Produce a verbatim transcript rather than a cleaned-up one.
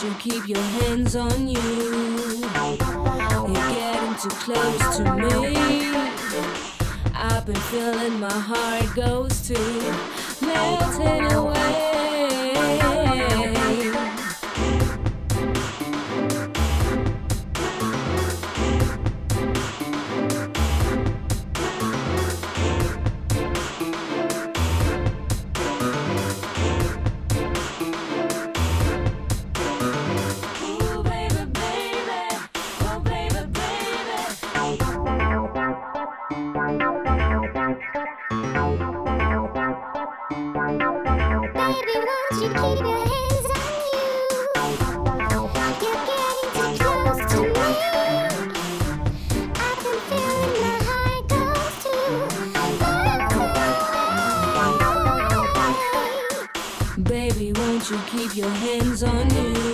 won't you keep your hands on you? You're getting too close to me. I've been feeling my heart goes to melting away. Baby, won't you keep your hands on you?